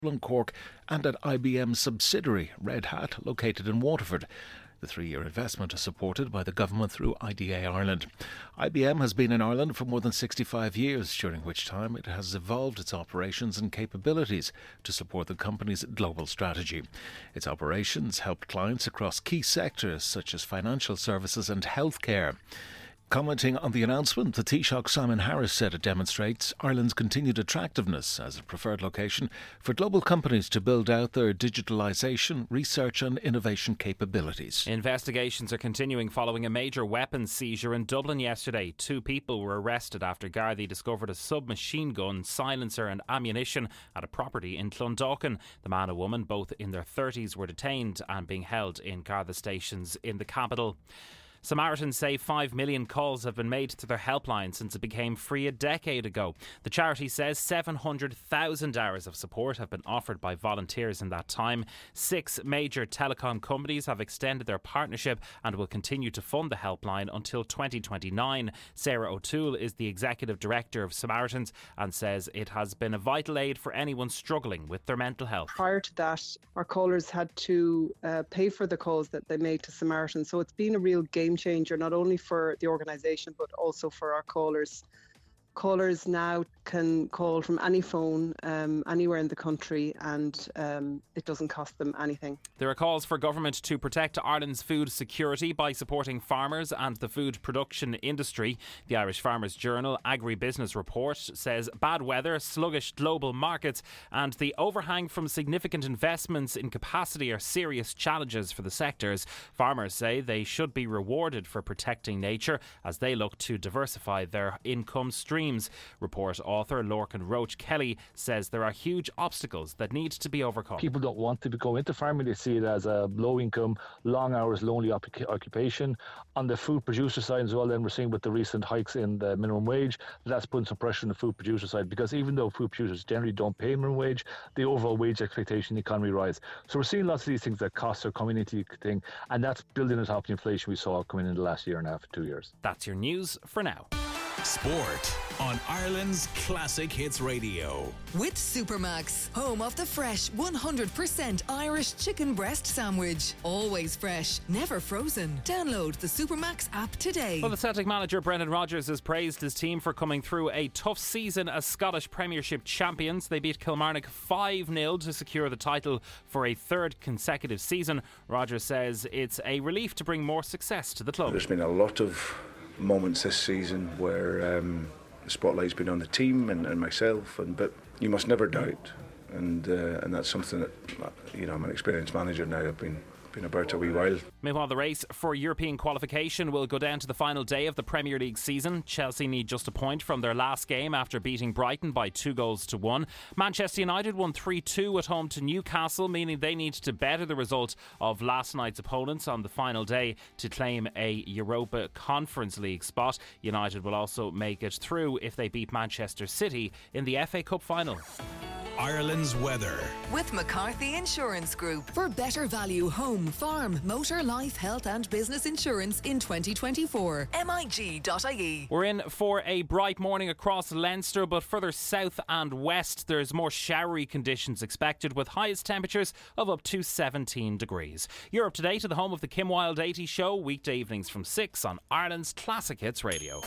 Cork and at IBM's subsidiary, Red Hat, located in Waterford. The 3-year investment is supported by the government through IDA Ireland. IBM has been in Ireland for more than 65 years, during which time it has evolved its operations and capabilities to support the company's global strategy. Its operations helped clients across key sectors such as financial services and healthcare. Commenting on the announcement, the Taoiseach Simon Harris said it demonstrates Ireland's continued attractiveness as a preferred location for global companies to build out their digitalisation, research and innovation capabilities. Investigations are continuing following a major weapons seizure in Dublin yesterday. 2 people were arrested after Gardaí discovered a submachine gun, silencer and ammunition at a property in Clondalkin. The man and woman, both in their 30s, were detained and being held in Garda stations in the capital. Samaritans say 5 million calls have been made to their helpline since it became free a decade ago. The charity says 700,000 hours of support have been offered by volunteers in that time. 6 major telecom companies have extended their partnership and will continue to fund the helpline until 2029. Sarah O'Toole is the executive director of Samaritans and says it has been a vital aid for anyone struggling with their mental health. Prior to that, our callers had to pay for the calls that they made to Samaritans, so it's been a real game changer, not only for the organisation but also for our callers. Callers now can call from any phone anywhere in the country and it doesn't cost them anything. There are calls for government to protect Ireland's food security by supporting farmers and the food production industry. The Irish Farmers Journal Agribusiness Report says bad weather, sluggish global markets and the overhang from significant investments in capacity are serious challenges for the sectors. Farmers say they should be rewarded for protecting nature as they look to diversify their income streams. Report author Lorcan Roach Kelly says there are huge obstacles that need to be overcome. People don't want to go into farming. They see it as a low income, long hours, lonely occupation. On the food producer side as well, then we're seeing with the recent hikes in the minimum wage, that's putting some pressure on the food producer side, because even though food producers generally don't pay minimum wage, the overall wage expectation in the economy rise. So we're seeing lots of these things that costs are coming into the thing, and that's building on top of the inflation we saw coming in the last year and a half, 2 years. That's your news for now. Sport on Ireland's Classic Hits Radio. With Supermax, home of the fresh 100% Irish chicken breast sandwich. Always fresh, never frozen. Download the Supermax app today. Well, the Celtic manager Brendan Rodgers has praised his team for coming through a tough season as Scottish Premiership champions. They beat Kilmarnock 5-0 to secure the title for a 3rd consecutive season. Rodgers says it's a relief to bring more success to the club. There's been a lot of moments this season where the spotlight's been on the team and myself, but you must never doubt, and that's something that, you know, I'm an experienced manager now. I've been about a wee while. Meanwhile, the race for European qualification will go down to the final day of the Premier League season. Chelsea need just a point from their last game after beating Brighton by 2-1. Manchester United won 3-2 at home to Newcastle, meaning they need to better the result of last night's opponents on the final day to claim a Europa Conference League spot. United will also make it through if they beat Manchester City in the FA Cup final. Ireland's weather. With McCarthy Insurance Group. For better value home, farm, motor, life, health and business insurance in 2024. MIG.ie. We're in for a bright morning across Leinster, but further south and west there's more showery conditions expected with highest temperatures of up to 17 degrees. You're up to date to the home of the Kim Wilde 80 show, weekday evenings from 6 on Ireland's Classic Hits Radio.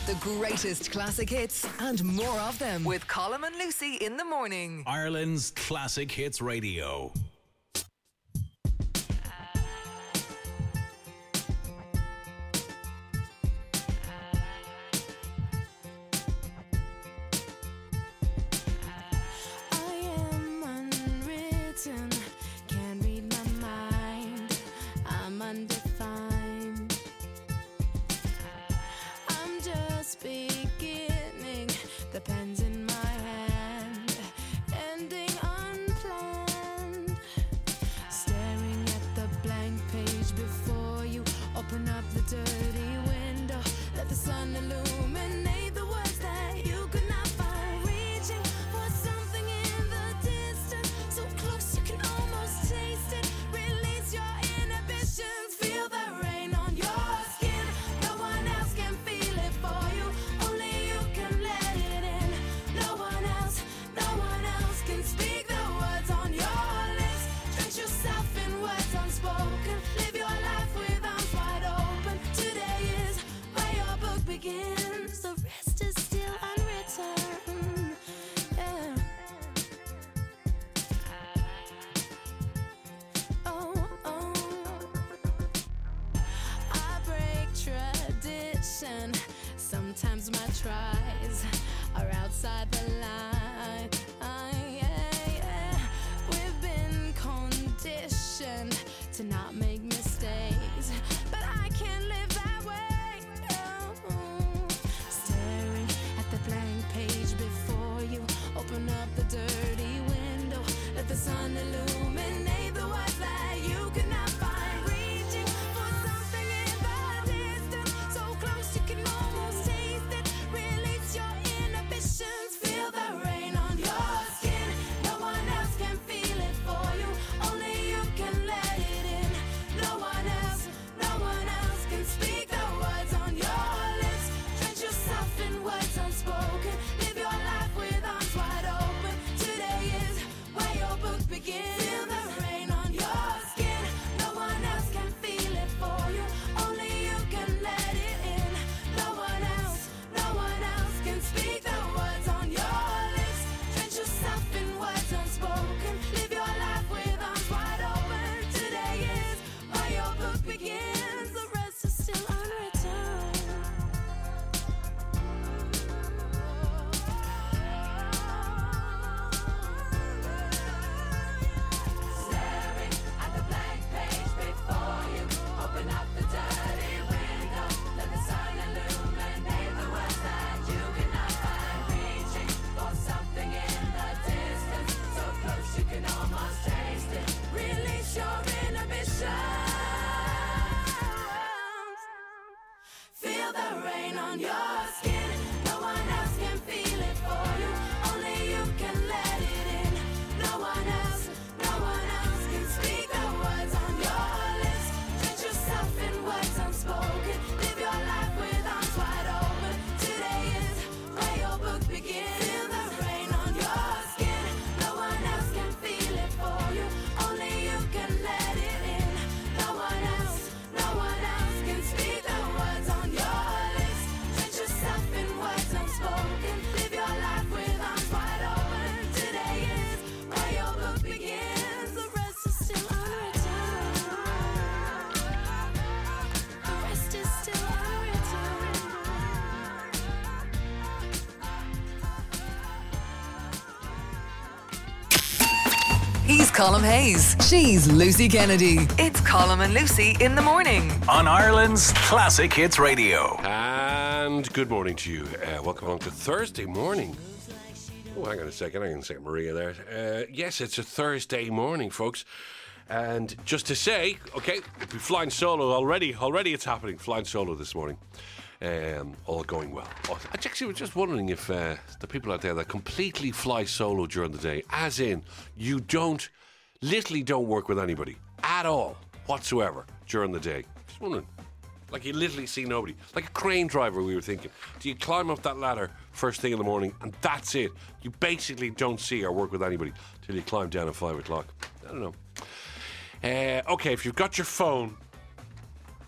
The greatest classic hits and more of them with Colm and Lucy in the morning. Ireland's Classic Hits Radio. Beginning, the pen's in my hand, ending unplanned. Staring at the blank page before you, open up the dirty window, let the sun illuminate the words that you could not find. Reaching for something in the distance, so close you can almost taste it. Release your inhibitions, feel the rain on your skin. No one else can feel it for you. Speak the words on your lips. Drench yourself in words unspoken. Live your life with arms wide open. Today is where your book begins. The rest is still unwritten. Yeah. Oh, oh. I break tradition. Sometimes my tries are outside the line. To not make mistakes, but I can't live that way. No. Staring at the blank page before you, open up the dirty window, let the sun illuminate the words that you could not find. Reaching for something in the distance, so close you can almost taste it. Release your inhibitions, feel the rain on your skin. No one else can feel it for you, only you can let it. No one else can speak the words on your lips. Drench yourself in words unspoken. Live your life with arms wide open. Today is where your book begins. Feel the rain on your skin. No one else can feel it for you. Only you can let it in. No one else can speak the words on your lips. Drench yourself in words unspoken. Live your life with arms wide open. Today is where your book begins, the rest is still unwritten. Staring at the blank page before you, open up the dirty window, let the sun illuminate the words that you cannot find. Reaching for something in the distance, so close you can almost taste it. Release your inhibition. Feel the rain on your skin. No one else can feel it for you. Only you can let it in. No one else can speak the words on your lips. Drench yourself in words unspoken. Live your life with arms wide open. Today is where your book begins. Feel the rain on your skin. No one else can feel it for you. Only you can let it in. No one else can speak the words on your lips. Drench yourself in words unspoken. Live your life with arms wide open. Today is where your book begins. The rest is still unwritten. The rest is still unwritten. He's Colm Hayes. She's Lucy Kennedy. It's Colm and Lucy in the morning. On Ireland's Classic Hits Radio. And good morning to you. Welcome along to Thursday morning. Oh, hang on a second. Maria there. Yes, it's a Thursday morning, folks. And just to say, okay, we're flying solo already. Already it's happening. Flying solo this morning. All going well. I actually was just wondering if the people out there that completely fly solo during the day, as in you literally don't work with anybody at all whatsoever during the day. Just wondering. Like you literally see nobody. Like a crane driver, we were thinking. Do you climb up that ladder first thing in the morning and that's it? You basically don't see or work with anybody till you climb down at 5 o'clock. I don't know. Okay, if you've got your phone,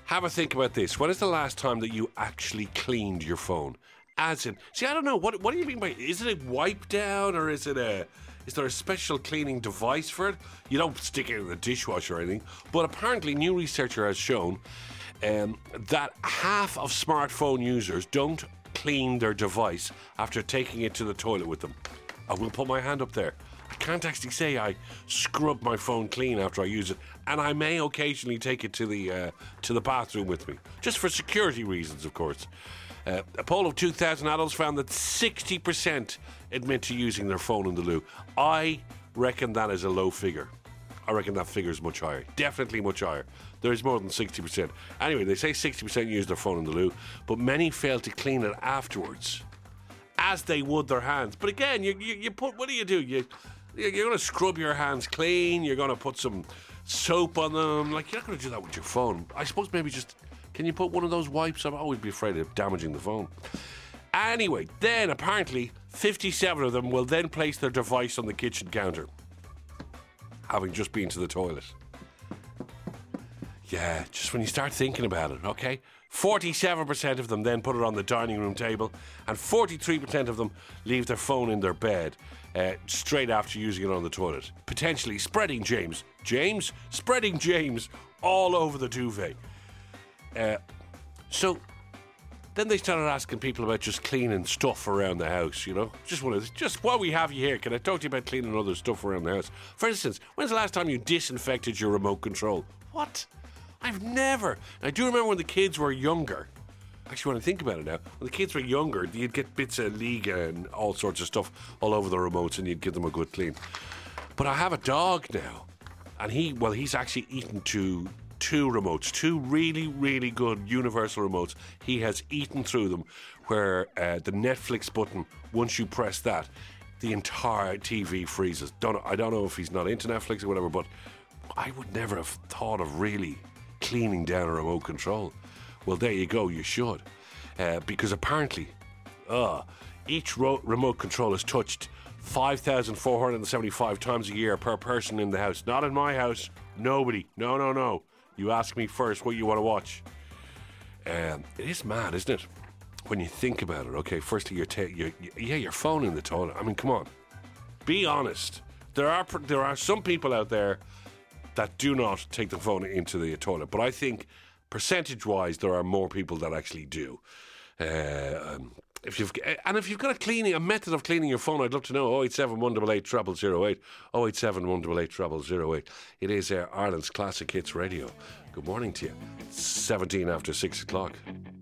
have a think about this. When is the last time that you actually cleaned your phone? As in, see, I don't know. What do you mean by, is it a wipe down or is there a special cleaning device for it? You don't stick it in the dishwasher or anything. But apparently, new research has shown that half of smartphone users don't clean their device after taking it to the toilet with them. I will put my hand up there. I can't actually say I scrub my phone clean after I use it, and I may occasionally take it to the bathroom with me, just for security reasons, of course. A poll of 2,000 adults found that 60% admit to using their phone in the loo. I reckon that is a low figure. I reckon that figure is much higher. Definitely much higher. There is more than 60%. Anyway, they say 60% use their phone in the loo, but many fail to clean it afterwards, as they would their hands. But again, you put, what do? You're going to scrub your hands clean. You're going to put some soap on them. Like, you're not going to do that with your phone. I suppose maybe just, can you put one of those wipes? I'd always be afraid of damaging the phone. Anyway, then apparently 57 of them will then place their device on the kitchen counter, having just been to the toilet. Yeah, just when you start thinking about it, okay? 47% of them then put it on the dining room table, and 43% of them leave their phone in their bed straight after using it on the toilet, potentially spreading spreading germs all over the duvet. So then they started asking people about just cleaning stuff around the house, you know? Just while we have you here, can I talk to you about cleaning other stuff around the house? For instance, when's the last time you disinfected your remote control? What? I've never. I do remember when the kids were younger. Actually, when I think about it now, when the kids were younger, you'd get bits of Liga and all sorts of stuff all over the remotes, and you'd give them a good clean. But I have a dog now, and he's actually eaten two remotes, two really, really good universal remotes. He has eaten through them, where the Netflix button, once you press that, the entire TV freezes. I don't know if he's not into Netflix or whatever, but I would never have thought of really cleaning down a remote control. Well, there you go, you should. Because apparently, each remote control is touched 5,475 times a year per person in the house. Not in my house. Nobody. No. You ask me first what you want to watch. It is mad, isn't it? When you think about it, okay, firstly, your phone in the toilet. I mean, come on. Be honest. There are some people out there that do not take the phone into the toilet, but I think percentage-wise, there are more people that actually do. If you've got a method of cleaning your phone, I'd love to know. 087 188 0008. 087 188 0008. It is Ireland's Classic Hits Radio. Good morning to you. 17 after 6 o'clock.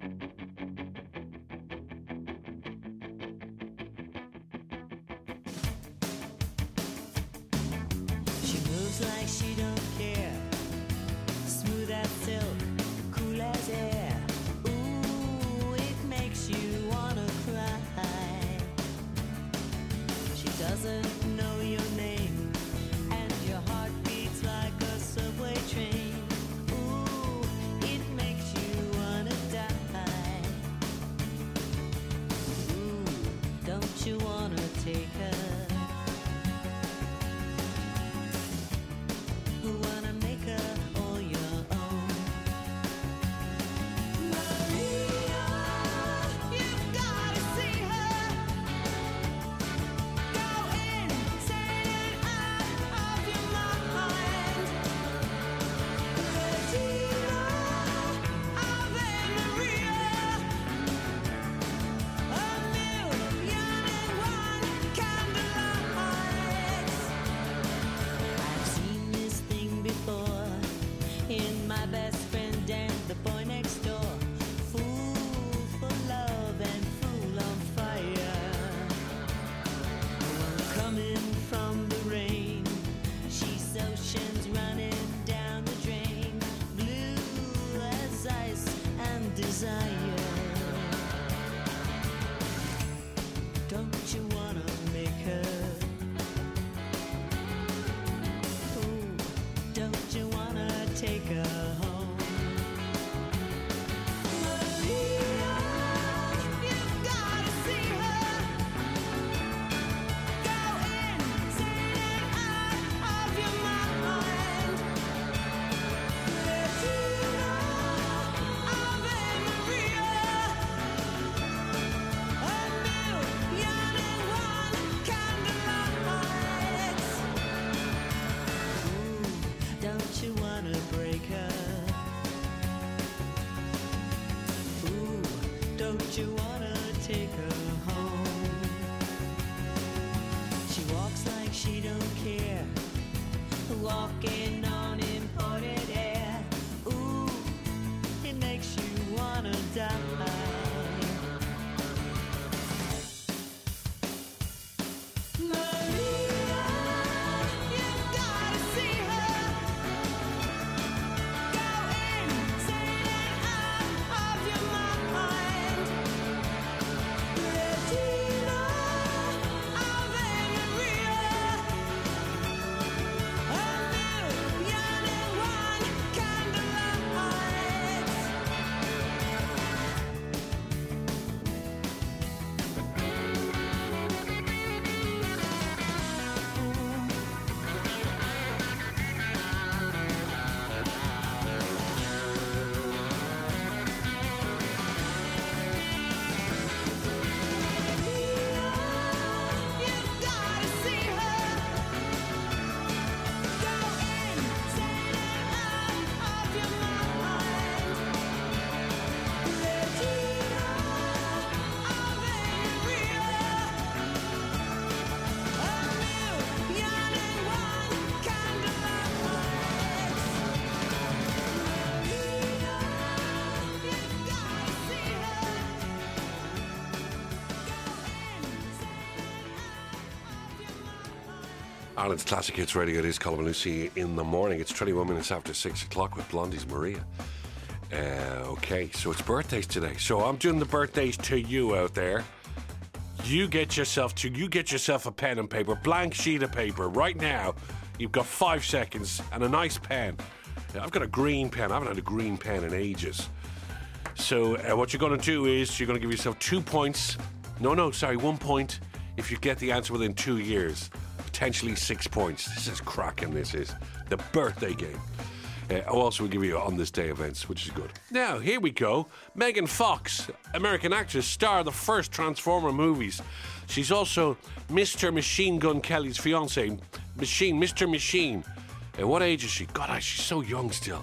She moves like she don't care. Smooth as silk, cool as air. Ooh, it makes you wanna cry. She doesn't know your name, and your heart beats like a subway train. Ooh, it makes you wanna die. Ooh, don't you wanna take her? Wanna make her all your own. Maria, you've gotta see her. Go insane out of your mind. Regina, Ave Maria. 1,000,001 kind Don't you wanna take her home? She walks like she don't care, walking on imported air. Ooh, it makes you wanna die. Ireland's Classic Hits Radio. It is Colin and Lucy in the morning. It's 21 minutes after 6 o'clock with Blondie's Maria. Okay, so it's birthdays today. So I'm doing the birthdays to you out there. You get yourself a pen and paper, blank sheet of paper right now. You've got 5 seconds and a nice pen. I've got a green pen. I haven't had a green pen in ages. So what you're going to do is you're going to give yourself 2 points. 1 point if you get the answer within 2 years. Potentially 6 points. This is cracking, this is. The birthday game. Also, we'll give you on this day events, which is good. Now, here we go. Megan Fox, American actress, star of the first Transformer movies. She's also Mr. Machine Gun Kelly's fiance, Mr. Machine. What age is she? God, she's so young still.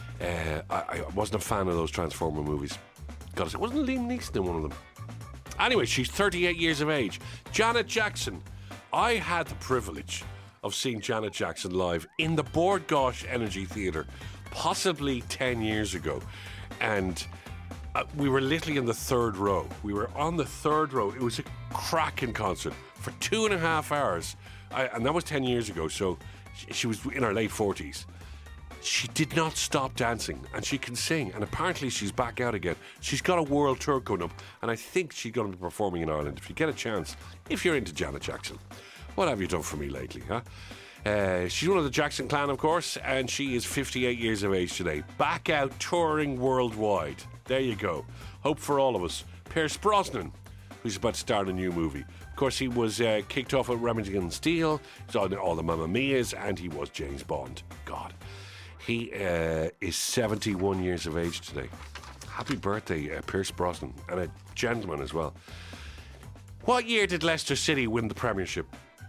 I wasn't a fan of those Transformer movies. God, wasn't Liam Neeson in one of them? Anyway, she's 38 years of age. Janet Jackson. I had the privilege of seeing Janet Jackson live in the Bord Gáis Energy Theatre, possibly 10 years ago. And we were literally in the third row. We were on the third row. It was a cracking concert for 2.5 hours. And that was 10 years ago, so she was in her late 40s. She did not stop dancing, and she can sing, and apparently she's back out again. She's got a world tour coming up, and I think she's going to be performing in Ireland. If you get a chance, if you're into Janet Jackson. What have you done for me lately, huh? She's one of the Jackson clan, of course, and she is 58 years of age today. Back out touring worldwide. There you go. Hope for all of us. Pierce Brosnan, who's about to start a new movie. Of course, he was kicked off at Remington Steele. He's on all the Mamma Mias, and he was James Bond. God. He is 71 years of age today. Happy birthday, Pierce Brosnan, and a gentleman as well. What year did Leicester City win the Premiership?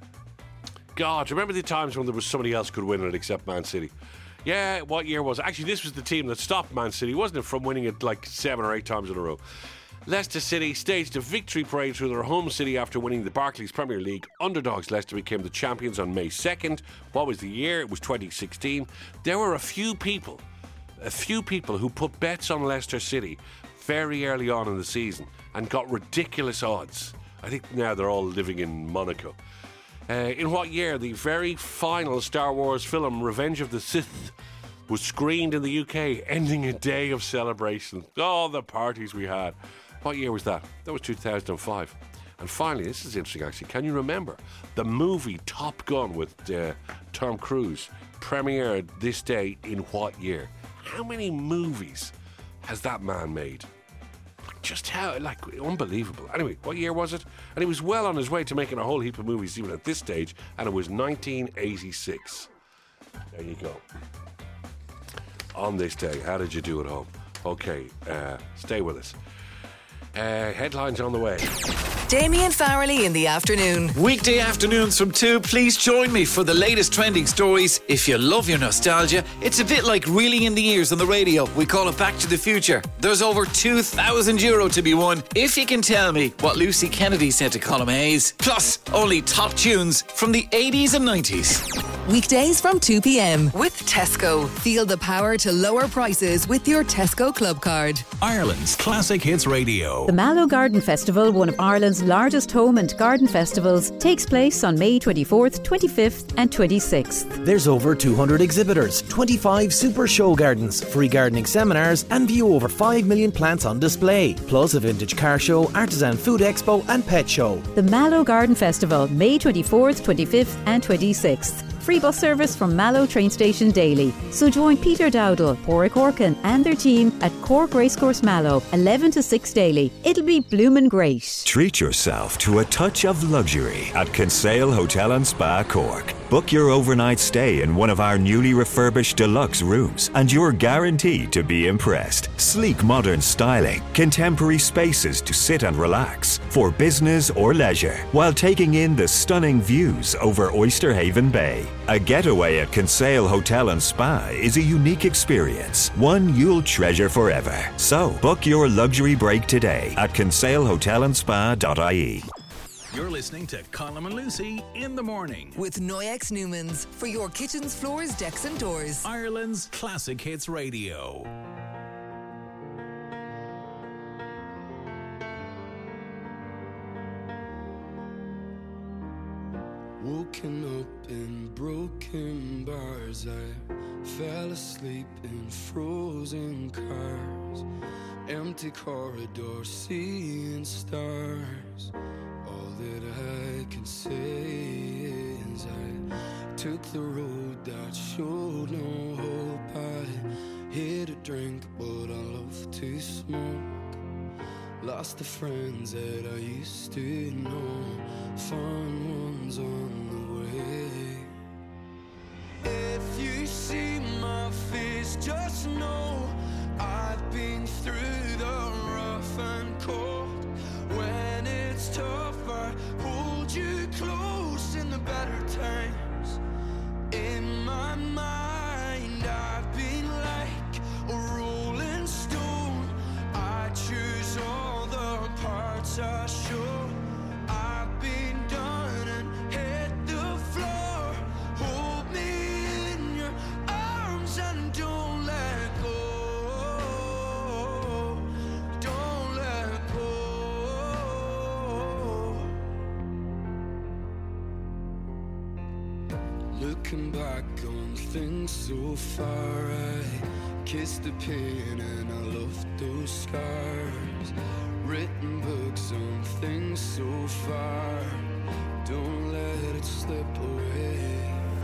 God, remember the times when there was somebody else could win it except Man City? Yeah, what year was it? Actually, this was the team that stopped Man City, wasn't it, from winning it like 7 or 8 times in a row. Leicester City staged a victory parade through their home city after winning the Barclays Premier League. Underdogs Leicester became the champions on May 2nd. What was the year? It was 2016. There were a few people who put bets on Leicester City very early on in the season and got ridiculous odds. I think now they're all living in Monaco. In what year? The very final Star Wars film, Revenge of the Sith, was screened in the UK, ending a day of celebration. Oh, the parties we had. What year was that? That was 2005. And finally, this is interesting actually, can you remember the movie Top Gun with Tom Cruise premiered this day in what year? How many movies has that man made? Just how, unbelievable. Anyway, what year was it? And he was well on his way to making a whole heap of movies even at this stage, and it was 1986. There you go. On this day, how did you do at home? Okay, stay with us. Headlines on the way. Damien Farrelly in the afternoon. Weekday afternoons from 2, please join me for the latest trending stories. If you love your nostalgia, it's a bit like reeling in the ears on the radio. We call it Back to the Future. There's over €2,000 to be won if you can tell me what Lucy Kennedy said to Colm Hayes. Plus, only top tunes from the 80s and 90s. Weekdays from 2 p.m. with Tesco. Feel the power to lower prices with your Tesco Club card. Ireland's Classic Hits Radio. The Mallow Garden Festival, one of Ireland's largest home and garden festivals, takes place on May 24th, 25th and 26th. There's over 200 exhibitors, 25 super show gardens, free gardening seminars and view over 5 million plants on display. Plus a vintage car show, artisan food expo and pet show. The Mallow Garden Festival, May 24th, 25th and 26th. Free bus service from Mallow train station daily. So join Peter Dowdall, Porrick Orkin and their team at Cork Racecourse Mallow, 11 to 6 daily. It'll be bloomin' great. Treat yourself to a touch of luxury at Kinsale Hotel and Spa Cork. Book your overnight stay in one of our newly refurbished deluxe rooms and you're guaranteed to be impressed. Sleek modern styling, contemporary spaces to sit and relax for business or leisure while taking in the stunning views over Oyster Haven Bay. A getaway at Kinsale Hotel and Spa is a unique experience, one you'll treasure forever. So book your luxury break today at kinsalehotelandspa.ie. You're listening to Colm and Lucy in the morning. With Noyex Newmans for your kitchens, floors, decks and doors. Ireland's Classic Hits Radio. Woken up in broken bars, I fell asleep in frozen cars, empty corridors, seeing stars. All that I can say is I took the road that showed no hope. I hit a drink, but I love to smoke. Lost the friends that I used to know, fun ones on the way. If you see my face, just know I've been through the rough and cold. When it's tough, I hold you close in the better times. In my mind, I've been like a rolling stone. I choose all the parts I show. I've been done and hit the floor. Hold me in your arms and don't let go. Don't let go. Looking back on things so far, I kissed the pain and I loved those scars. Written books on things so far, don't let it slip away.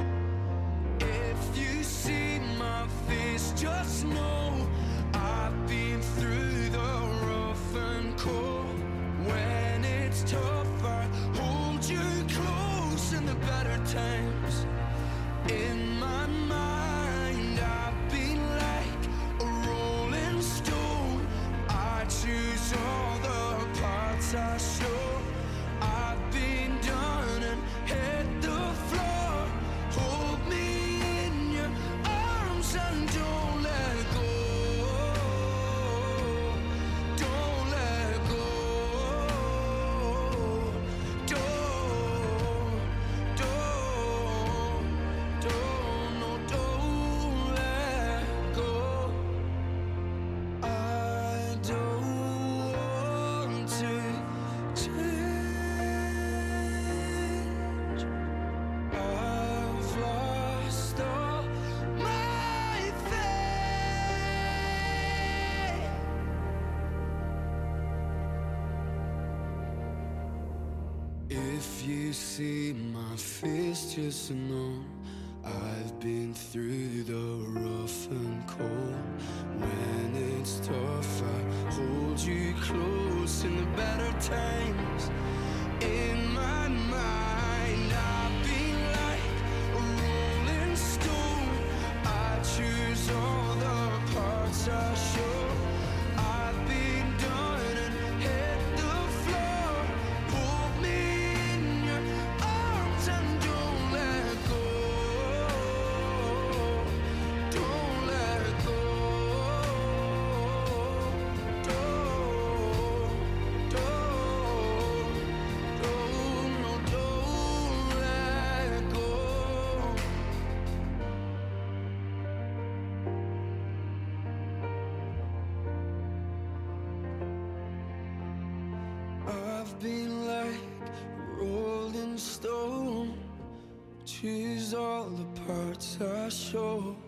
If you see my face, just know I've been through the rough and cold. When it's tough, I hold you close in the better times. In my mind, I've been like a rolling stone. I choose all the parts I show. I've been done and hit the floor. Hold me in your arms and don't let go. Don't let go. Don't let go. I don't want to change. I've lost all my faith. If you see my face, just know I've been through the rough and cold. When it's tough, I hold you close in the better times. In my mind, I've been like a rolling stone. I choose all the parts I show. I've been done and I've been like a rolling stone. Choose all the parts I show.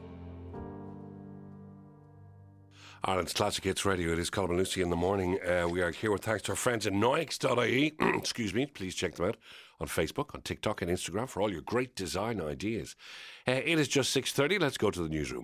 Ireland's Classic Hits Radio. It is Colm and Lucy in the morning. We are here with thanks to our friends at Noix.ie. Excuse me. Please check them out on Facebook, on TikTok and Instagram for all your great design ideas. It is just 6:30. Let's go to the newsroom.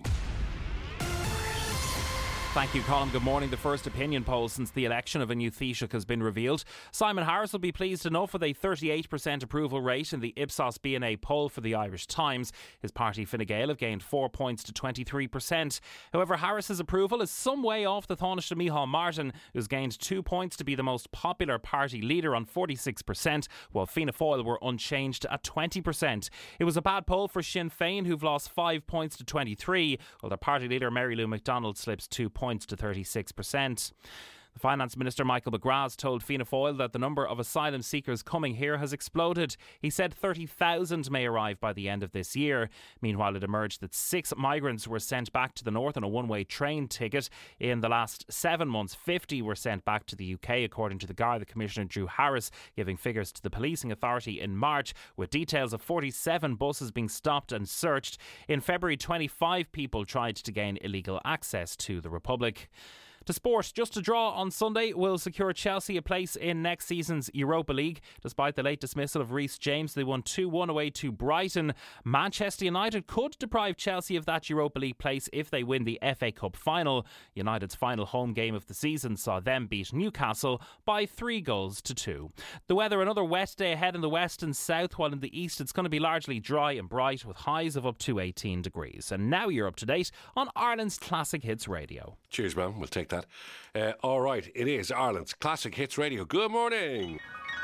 Thank you, Colin. Good morning. The first opinion poll since the election of a new Taoiseach has been revealed. Simon Harris will be pleased enough with a 38% approval rate in the Ipsos BNA poll for the Irish Times. His party Fine Gael have gained 4 points to 23%. However, Harris's approval is some way off the Taoiseach Micheál Martin, who's gained 2 points to be the most popular party leader on 46%, while Fianna Fáil were unchanged at 20%. It was a bad poll for Sinn Féin, who've lost 5 points to 23%, while their party leader Mary Lou McDonald slips 2 points to 36%. The Finance Minister Michael McGrath told Fianna Fáil that the number of asylum seekers coming here has exploded. He said 30,000 may arrive by the end of this year. Meanwhile, it emerged that 6 migrants were sent back to the north on a one-way train ticket. In the last 7 months, 50 were sent back to the UK, according to the Garda Commissioner Drew Harris, giving figures to the Policing Authority in March, with details of 47 buses being stopped and searched. In February, 25 people tried to gain illegal access to the Republic. To sport, just a draw on Sunday will secure Chelsea a place in next season's Europa League. Despite the late dismissal of Reece James, they won 2-1 away to Brighton. Manchester United could deprive Chelsea of that Europa League place if they win the FA Cup final. United's final home game of the season saw them beat Newcastle by 3-2. The weather, another wet day ahead in the west and south, while in the east it's going to be largely dry and bright with highs of up to 18 degrees. And now you're up to date on Ireland's Classic Hits Radio. Cheers, man. We'll take that. All right, it is Ireland's Classic Hits Radio. Good morning.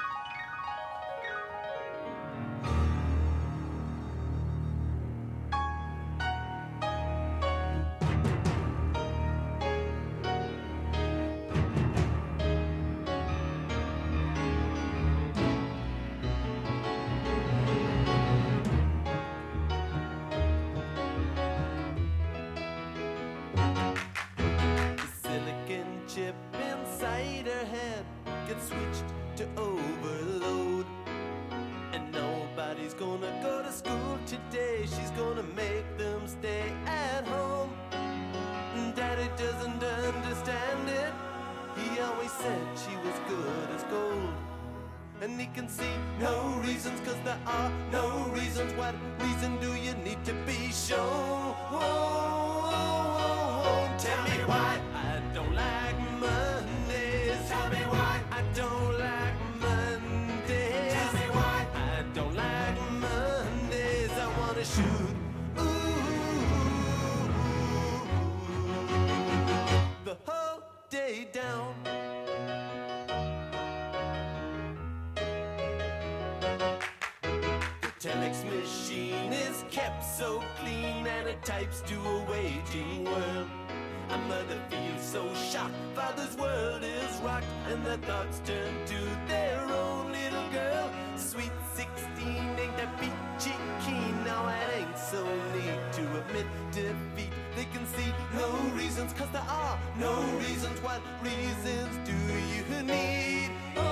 Types to a waiting world. A mother feels so shocked. Father's world is rocked, and the thoughts turn to their own little girl. Sweet 16 ain't that peachy keen. Now it ain't so neat to admit defeat. They can see no reasons, 'cause there are no reasons. What reasons do you need?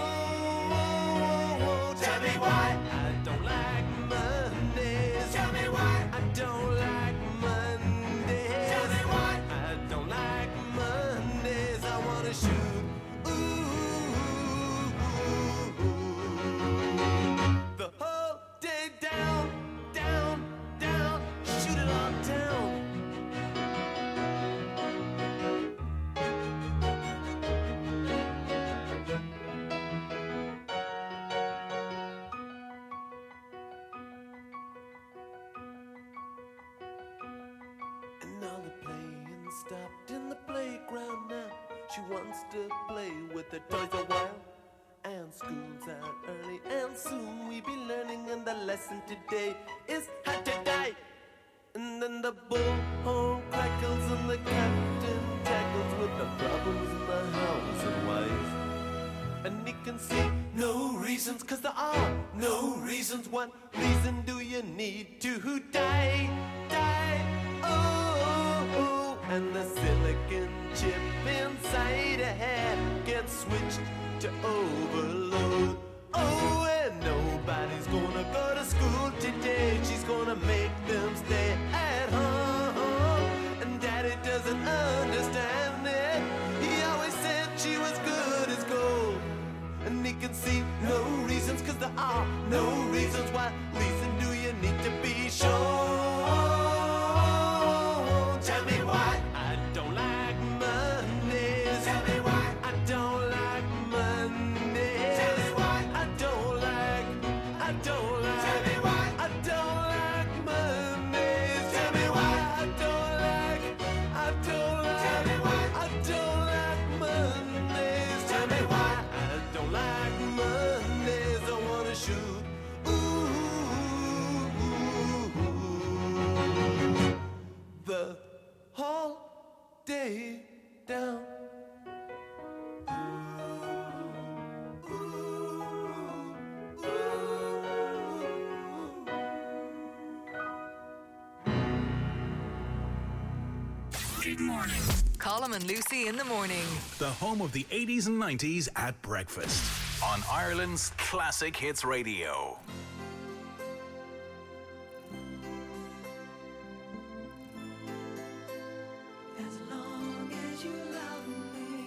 Oh, tell me why I don't like Mondays. Tell me why I don't like shoot. The whole day down, down, down. Shoot it on down. And all the playing stopped in the playground now. She wants to play with the toys a while. And school's out early, and soon we be learning. And the lesson today is how to die. And then the bullhorn crackles, and the captain tackles with the problems in the house and wife. And he can see no reasons, 'cause there are no reasons. What reason do you need to die? Die, oh. And the silicon chip inside a head gets switched to overload. can see no reasons, cause there are no reasons. What reason do you need to be sure? Tell me why I don't like Mondays. Tell me why I don't like Mondays. Tell me why I don't like. Tell me why I don't like Mondays. Tell me why I don't like. Tell me why I don't like Mondays. Tell me why I don't like Mondays. I wanna shoot. The whole day down. Good morning. Colm and Lucy in the morning. The home of the 80s and 90s at breakfast on Ireland's Classic Hits Radio. As long as you love me.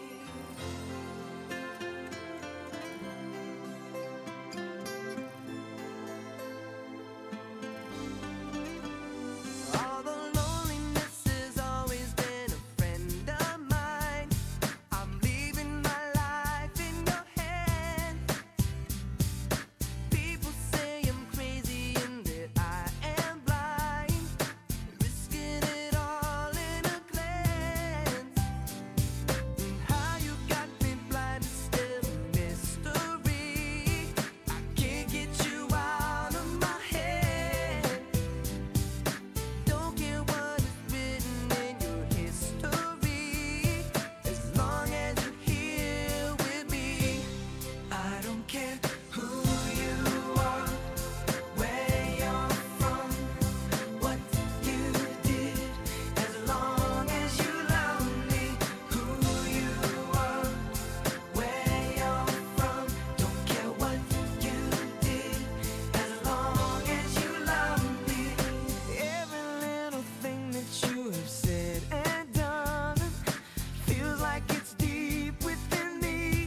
All the loneliness has always been a friend of mine. I'm leaving my life in your hands. People say I'm crazy and that I am blind, risking it all in a glance. And how you got me blind is still a mystery. I can't get you out of my head. Don't care what is written in your history, as long as you're here with me. I don't care who you are, where you're from, what you did, as long as you love me. Who you are, where you're from, don't care what you did, as long as you love me. Every little thing that you have said and done feels like it's deep within me.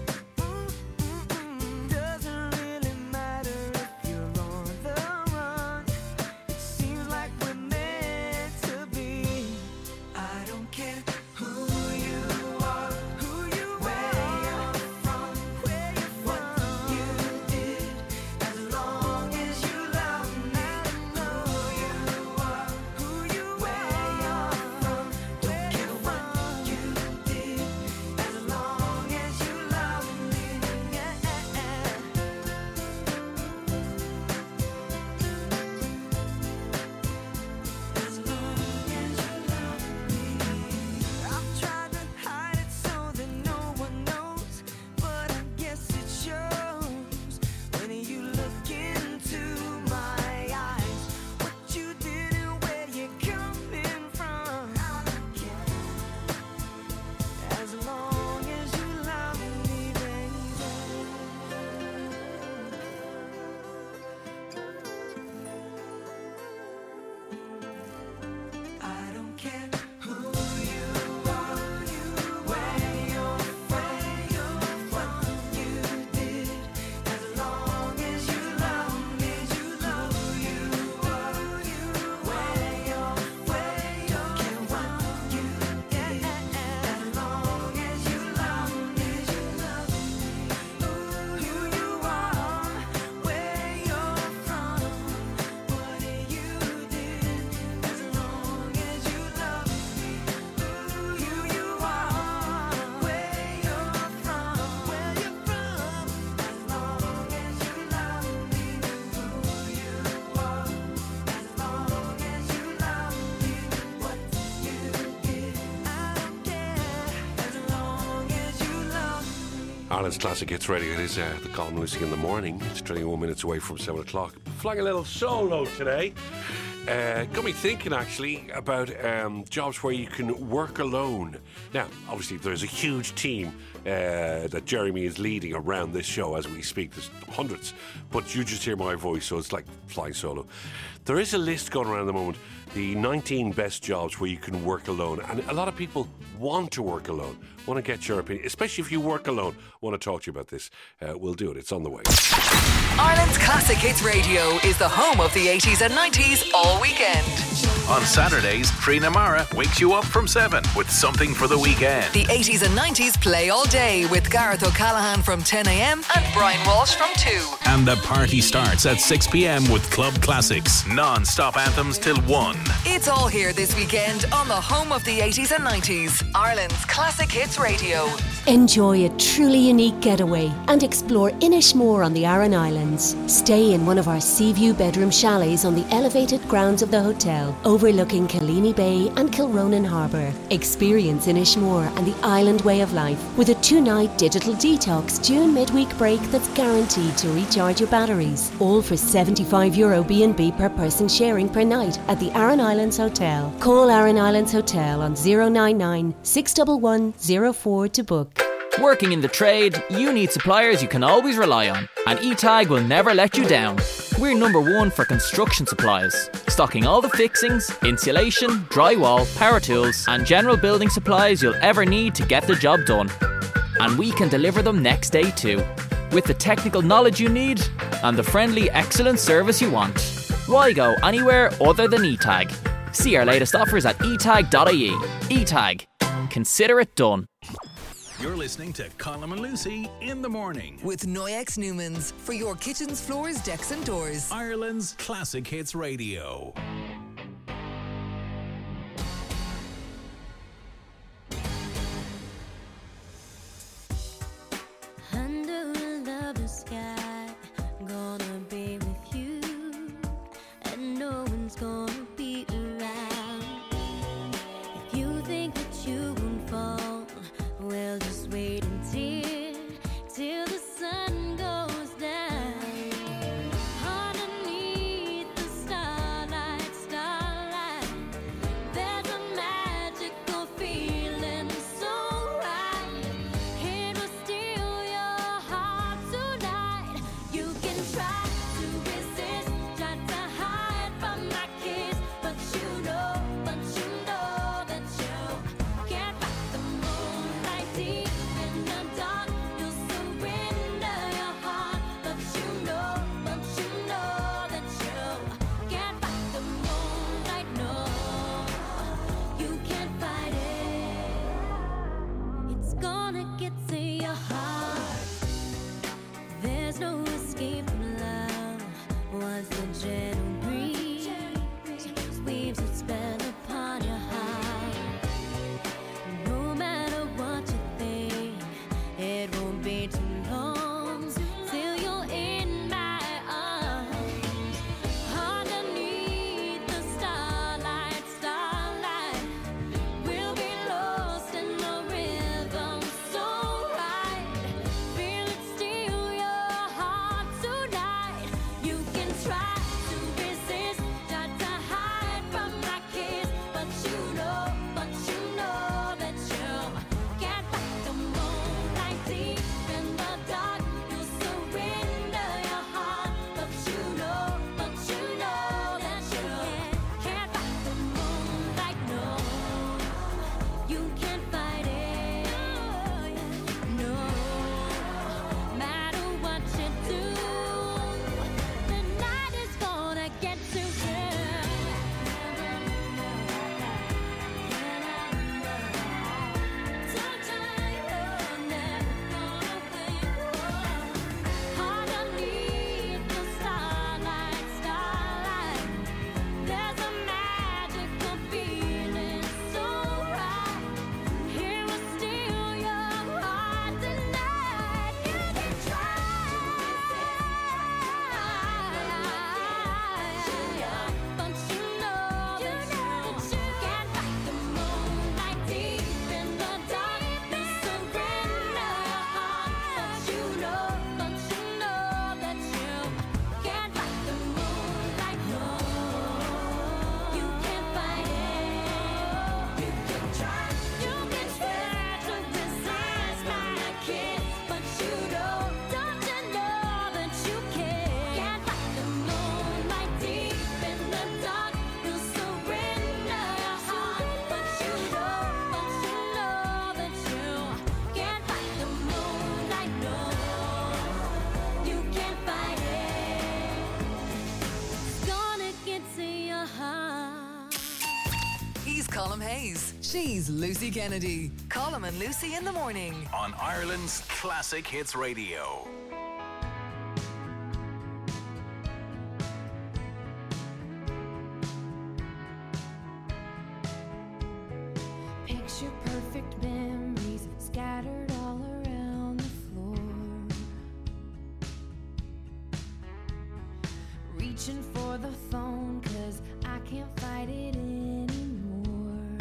Doesn't really matter if you're on the run. It seems like we're meant to be. I don't care who you are, where you're from, what you did, as long as you love me. Who you are, where you're from, don't care what you did, as long as you love me. As long as you love me. I've tried to hide it so that no one knows, but I guess it shows when you look into my eyes. What you did and where you're coming from. As long as you love me, baby. I don't care who you are, where you're from, what you did, as long as you love me. Who you are, where you're from, don't care what you did, as long as you love me. Who you are, where you're from, what you did, as long as you love me. Who you are, where you're from, as long as you love me. Who you are, as long as you love me. What you did, I don't care, as long as you love me. Ireland's Classic Hits Radio. It is the Colm and Lucy in the morning. It's 21 minutes away from 7 o'clock. Flying a little solo today. Got me thinking actually about jobs where you can work alone. Now, obviously, there's a huge team that Jeremy is leading around this show as we speak. There's hundreds, but you just hear my voice, so it's like flying solo. There is a list going around at the moment, the 19 best jobs where you can work alone, and a lot of people want to work alone, Want to get your opinion, especially if you work alone. Want to talk to you about this. We'll do it. It's on the way. Ireland's Classic Hits Radio is the home of the 80s and 90s all weekend. On Saturdays, Trina Mara wakes you up from 7 with something for the weekend. The 80s and 90s play all day with Gareth O'Callaghan from 10 a.m. and Brian Walsh from 2. And the party starts at 6 p.m. with Club Classics. Non-stop anthems till 1. It's all here this weekend on the home of the 80s and 90s. Ireland's Classic Hits Radio. Enjoy a truly unique getaway and explore Inishmore on the Aran Islands. Stay in one of our Seaview bedroom chalets on the elevated grounds of the hotel, overlooking Killeen Bay and Kilronan Harbour. Experience Inishmore and the island way of life with a 2-night digital detox June midweek break that's guaranteed to recharge your batteries. All for €75 B&B per person sharing per night at the Aran Islands Hotel. Call Aran Islands Hotel on 099 611 04 to book. Working in the trade, you need suppliers you can always rely on, and E-Tag will never let you down. We're number one for construction supplies, stocking all the fixings, insulation, drywall, power tools and general building supplies you'll ever need to get the job done. And we can deliver them next day too, with the technical knowledge you need and the friendly, excellent service you want. Why go anywhere other than E-Tag? See our latest offers at etag.ie. E-Tag. Consider it done. You're listening to Colin and Lucy in the morning. With Noyex Newmans for your kitchens, floors, decks and doors. Ireland's Classic Hits Radio. Under a lovely sky, gonna be with you, and no one's gonna be around. If you think that you won't fall, well, just wait till the sun goes down. Underneath the starlight, there's a magical feeling so right. It will steal your heart tonight. You can try to resist, try to hide from my kiss, but you know that you can't fight the moonlight deep in the dark. You'll surrender your heart, but you know that you can't fight the moonlight. No, you can't fight it. It's gonna get to your heart. There's no escape from love. Once the gentle breeze weaves its spell upon your heart, no matter what you think, it won't be too long till you're in my arms. Underneath the starlight, we'll be lost in the rhythm so right. Feel it steal your heart tonight. You can try to days. She's Lucy Kennedy. Colm and Lucy in the morning. On Ireland's Classic Hits Radio. Picture perfect memories scattered all around the floor. Reaching for the phone 'cause I can't fight it anymore.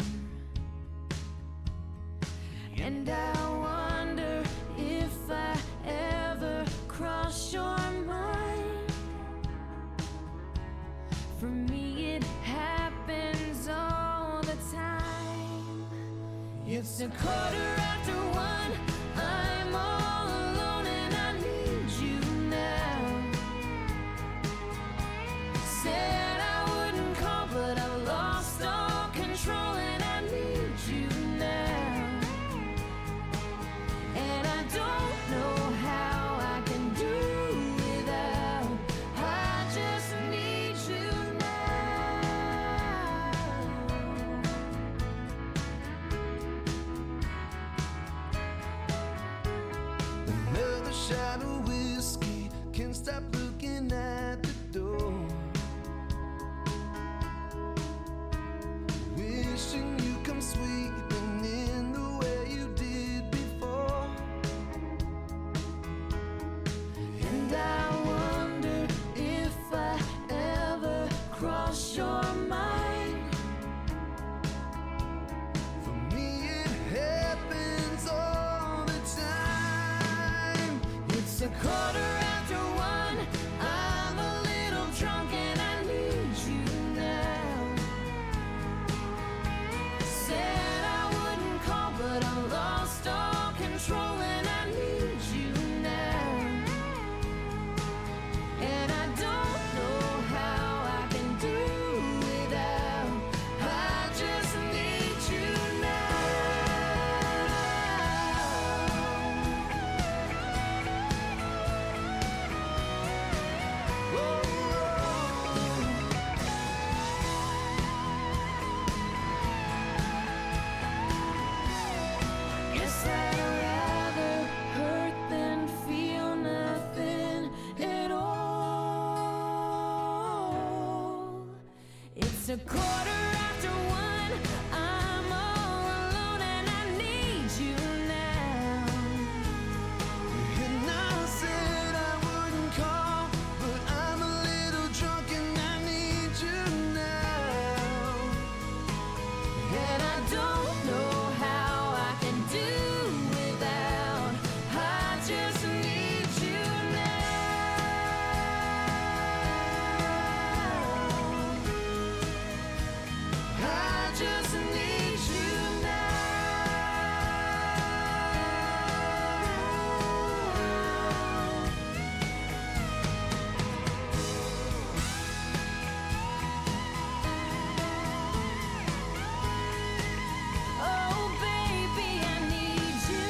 And I wonder if I ever cross your mind. For me it happens all the time. It's 1:15. I'm all alone and I need you now. Said I wouldn't call, but I lost all control and I need you now. And I don't know how I can do without. I just need you Another shot of whiskey, can't stop looking at the door. Wishing you come sweeping in the way you did before. And I wonder if I ever cross your mind. For me it happens all the time. It's 1:15. I'm a little drunk and I need you now. Said I wouldn't call, but I lost all control and I need you now. And I don't know how I can do without. I just need you Guess I'd rather hurt than feel nothing at all. It's 1:15. I'm all alone and I need you now. And I said I wouldn't call, but I'm a little drunk and I need you now. And I don't know how I can do without. I just need you now. I just need you now. Oh baby, I need you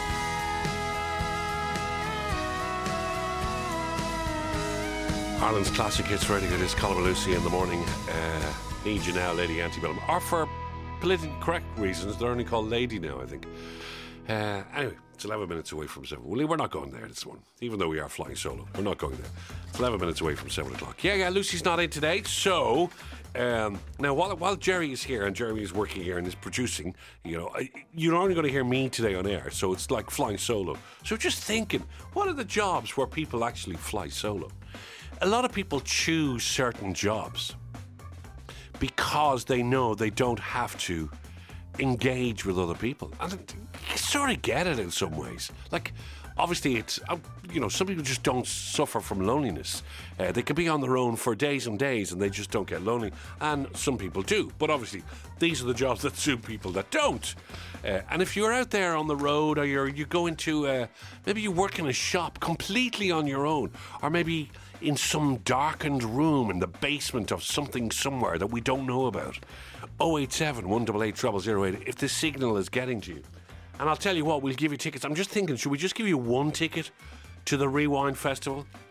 Ireland's Classic Hits Radio. It is Colm and Lucy in the morning. Need you now, Lady Antebellum. Or for politically correct reasons, they're only called Lady now, I think. Anyway, it's 11 minutes away from 7. Well, we're not going there this morning, even though we are flying solo. We're not going there. It's 11 minutes away from 7 o'clock. Yeah, Lucy's not in today, so now while Jerry is here and Jeremy is working here and is producing, you're only going to hear me today on air, so it's like flying solo. So just thinking, what are the jobs where people actually fly solo? A lot of people choose certain jobs because they know they don't have to engage with other people. And you sort of get it in some ways. Like, obviously, it's, some people just don't suffer from loneliness. They can be on their own for days and days and they just don't get lonely. And some people do. But obviously, these are the jobs that suit people that don't. And if you're out there on the road or you go into, maybe you work in a shop completely on your own, or maybe in some darkened room in the basement of something somewhere that we don't know about. 087 188 0008 if the signal is getting to you. And I'll tell you what, we'll give you tickets. I'm just thinking, should we just give you one ticket to the Rewind Festival?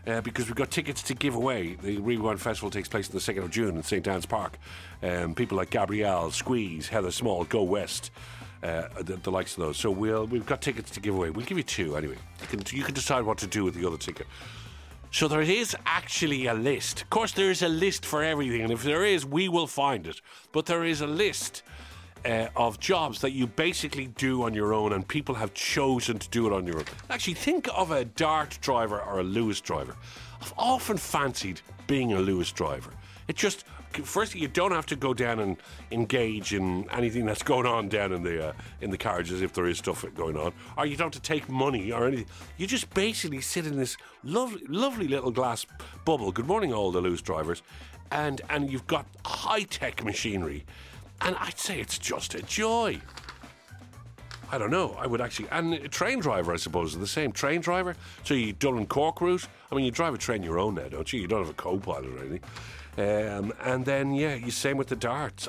because we've got tickets to give away. The Rewind Festival takes place on the 2nd of June in St. Anne's Park. People like Gabrielle, Squeeze, Heather Small, Go West, the likes of those. So we've got tickets to give away. We'll give you 2 anyway. You can decide what to do with the other ticket. So there is actually a list. Of course, there is a list for everything, and if there is, we will find it. But there is a list of jobs that you basically do on your own, and people have chosen to do it on your own. Actually, think of a Dart driver or a Lewis driver. I've often fancied being a Lewis driver. It just, firstly, you don't have to go down and engage in anything that's going on down in the carriages, if there is stuff going on, or you don't have to take money or anything. You just basically sit in this lovely little glass bubble. Good morning, all the Lewis drivers, and you've got high-tech machinery. And I'd say it's just a joy. I don't know. I would actually... And a train driver, I suppose, is the same. Train driver. So you Dublin Cork route. I mean, you drive a train your own now, don't you? You don't have a co-pilot or anything. And then, yeah, you same with the darts.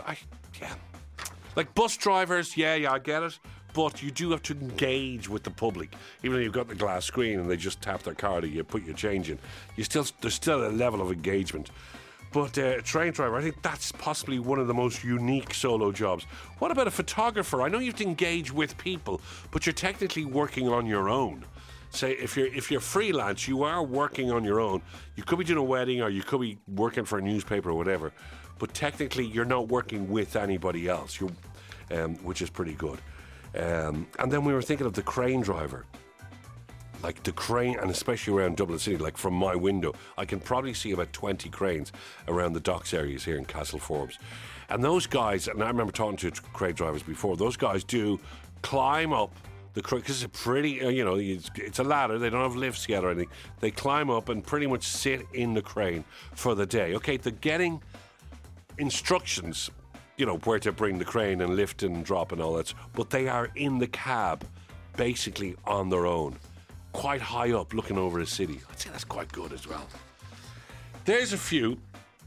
Like bus drivers, yeah, I get it. But you do have to engage with the public. Even though you've got the glass screen and they just tap their card and you put your change in. There's still a level of engagement. But a train driver, I think that's possibly one of the most unique solo jobs. What about a photographer? I know you have to engage with people, but you're technically working on your own. Say, if you're freelance, you are working on your own. You could be doing a wedding, or you could be working for a newspaper or whatever. But technically, you're not working with anybody else, which is pretty good. And then we were thinking of the crane driver. Like the crane, and especially around Dublin City, like from my window, I can probably see about 20 cranes around the docks areas here in Castle Forbes. And those guys, and I remember talking to crane drivers before, those guys do climb up the crane, because it's a pretty, it's a ladder, they don't have lifts yet or anything. They climb up and pretty much sit in the crane for the day. Okay, they're getting instructions, where to bring the crane and lift and drop and all that, but they are in the cab, basically on their own. Quite high up, looking over the city. I'd say that's quite good as well. There's a few.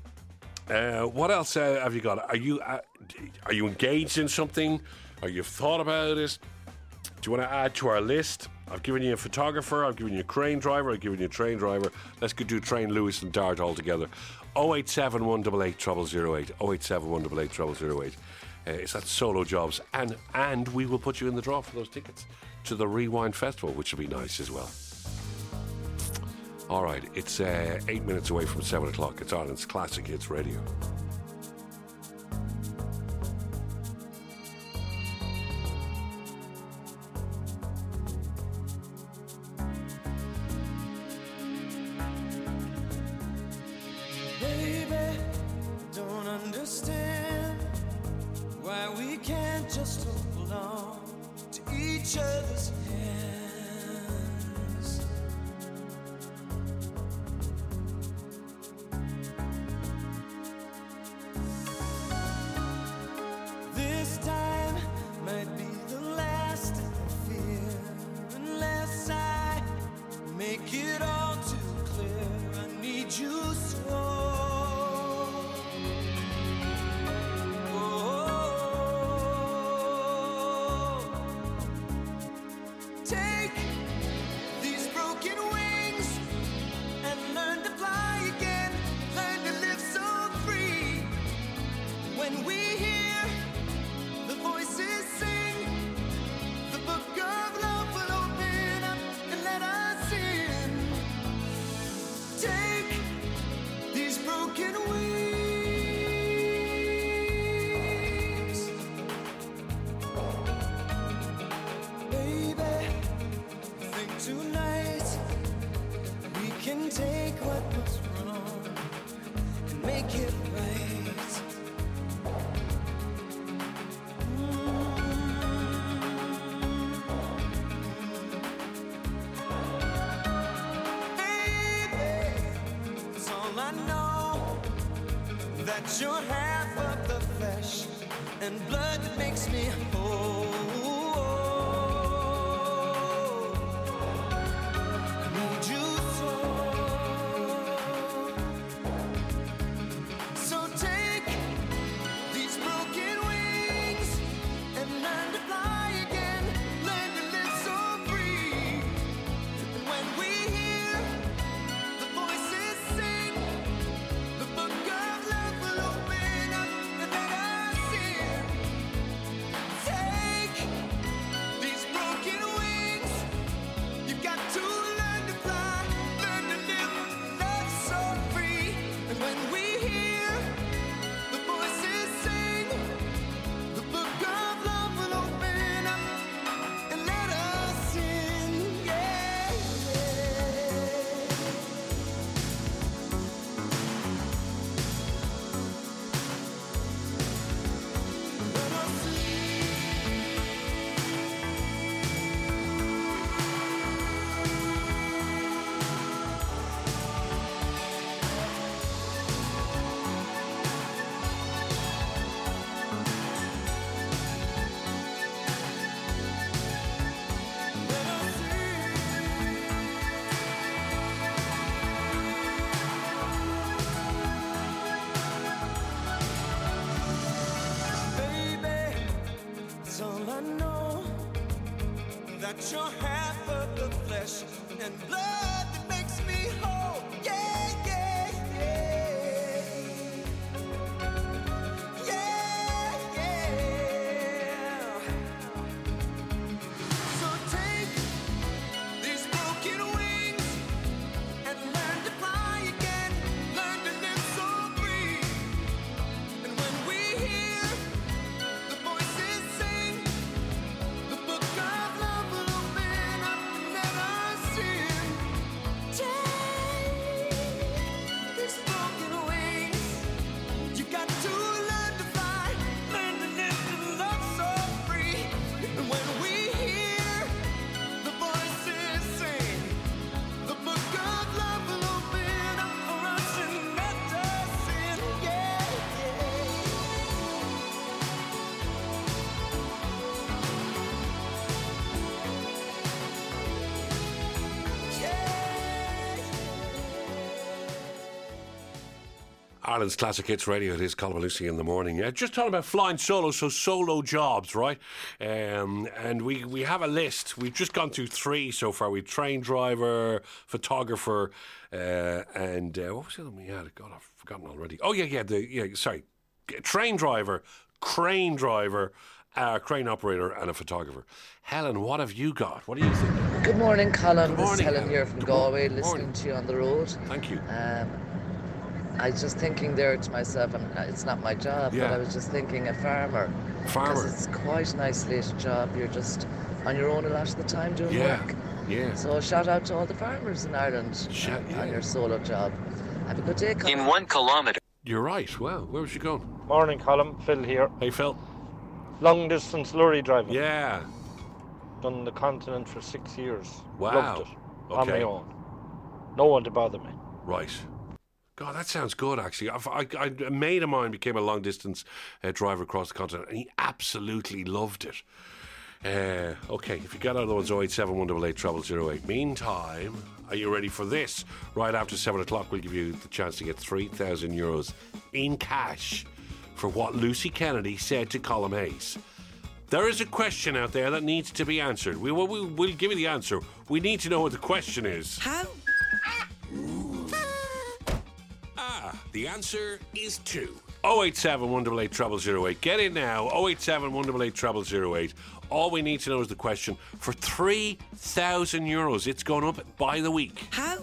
What else have you got? Are you engaged in something? Or you've thought about it? Do you want to add to our list? I've given you a photographer. I've given you a crane driver. I've given you a train driver. Let's go do train, Lewis, and Dart all together. 087 188 0008. 087 188 0008. It's that solo jobs, and we will put you in the draw for those tickets to the Rewind Festival, which will be nice as well. All right, it's 8 minutes away from 7 o'clock. It's Ireland's Classic Hits Radio. Baby, don't understand why we can't just hold on to each other's hands. This time might be the last I fear, unless I make it all too clear. I need you so. Take what was wrong and make it right. Baby, that's all I know, that you're half of the flesh and blood that makes me whole. but you're half of the flesh and blood that makes me whole. Yeah, yeah, yeah. Yeah, yeah. So take these broken wings and learn to fly again. Learn to live so free. And when we hear the voices sing, the book of love will open up and let us in. Take these broken wings. You got to learn to fly, learn to live and love so free. And when we hear the voices sing, the book of love will open up for us and let us in. Yeah, Ireland's Classic Hits Radio. It is Colin Lucy in the morning. Just talking about flying solo, so solo jobs, right? And we have a list. We've just gone through 3 so far. We've train driver, photographer, and what was the other one we had? God, I've forgotten already. Oh yeah, sorry, train driver, crane driver, crane operator, and a photographer. Helen, what have you got? What do you think? Good morning, Colin. Good This is morning, Helen here from Galway, listening to you on the road. Thank you. I was just thinking there to myself, it's not my job, Yeah. but I was just thinking a farmer. Farmer. Because it's quite a nice little job. You're just on your own a lot of the time doing Yeah, work. yeah. So shout out to all the farmers in Ireland on your solo job. Have a good day, Colin. In 1 kilometre. You're right. Well, where was you going? Morning, Colin. Phil here. Hey, Phil. Long distance lorry driving. Yeah. Done the continent for 6 years. Wow. Loved it. On Okay. my own. No one to bother me. Right. God, that sounds good, actually. A mate of mine became a long-distance driver across the continent, and he absolutely loved it. Okay, if you got other ones, 087 188 0008. Meantime, are you ready for this? Right after 7 o'clock, we'll give you the chance to get €3,000 in cash for what Lucy Kennedy said to Colm Hayes. There is a question out there that needs to be answered. We'll give you the answer. We need to know what the question is. How? The answer is 2. 087 188 0008. Get in now. 087 188 0008. All we need to know is the question for €3,000. It's going up by the week. How?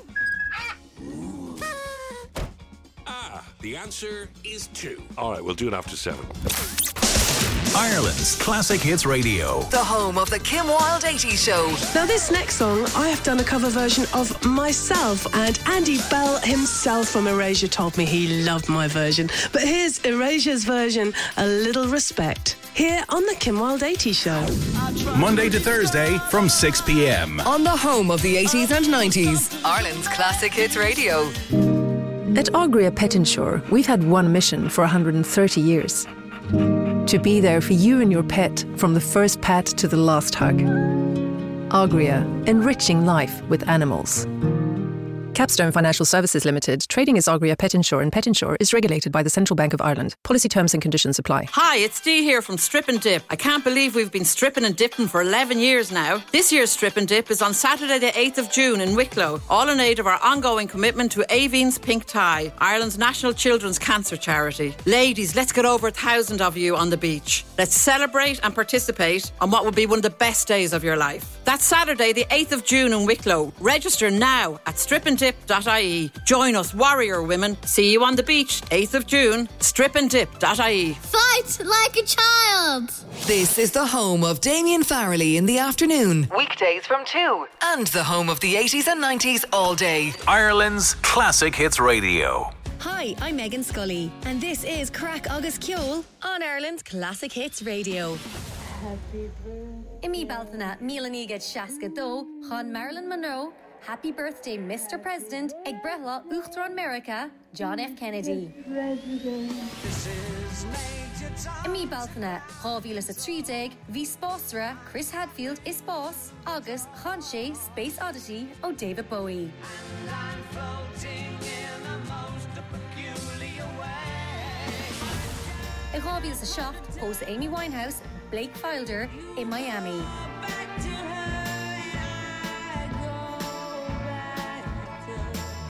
The answer is 2. All right, we'll do it after 7. Ireland's Classic Hits Radio. The home of the Kim Wilde 80s show. Now this next song, I have done a cover version of myself, and Andy Bell himself from Erasure told me he loved my version. But here's Erasure's version, A Little Respect, here on the Kim Wilde 80s show. Monday to Thursday from 6 p.m. On the home of the 80s and 90s. Ireland's Classic Hits Radio. At Agria Pet Insure, we've had one mission for 130 years. To be there for you and your pet from the first pat to the last hug. Agria, enriching life with animals. Capstone Financial Services Limited, trading as Agria Pet Insure, and Pet Insure is regulated by the Central Bank of Ireland. Policy terms and conditions apply. Hi, it's Dee here from Strip and Dip. I can't believe we've been stripping and dipping for 11 years now. This year's Strip and Dip is on Saturday the 8th of June in Wicklow, all in aid of our ongoing commitment to Aveen's Pink Tie, Ireland's national children's cancer charity. Ladies, let's get over 1,000 of you on the beach. Let's celebrate and participate on what will be one of the best days of your life. That's Saturday the 8th of June in Wicklow. Register now at stripanddip.ie. Join us, warrior women. See you on the beach, 8th of June, stripanddip.ie. Fight like a child. This is the home of Damien Farrelly in the afternoon. Weekdays from 2. And the home of the 80s and 90s all day. Ireland's Classic Hits Radio. Hi, I'm Megan Scully, and this is Crack Agus Kjol on Ireland's Classic Hits Radio. Imi Baltana, Milaníga Shaska Do, John Marilyn Monroe. Happy birthday, Mr. President, Ag Brehla, Uchtron America, John F. Kennedy. Imi Baltana, Ravilas a Trídeg, V Spásra, Chris Hadfield is Boss, August, Hanshay, Space Oddity, O David Bowie. Ag Ravilas a Shaft, host Amy Winehouse, Blake Filder in Miami.